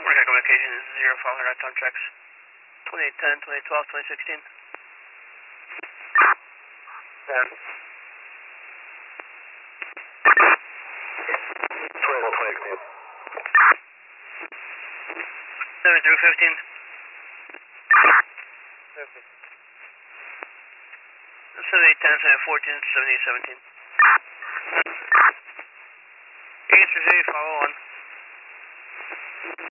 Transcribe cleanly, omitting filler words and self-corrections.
Morning, communication is 0500 on time checks. 2810, 2012, 2016. 10. 2016. 7315. 50. 7810, 7814, 7817. 83 follow on.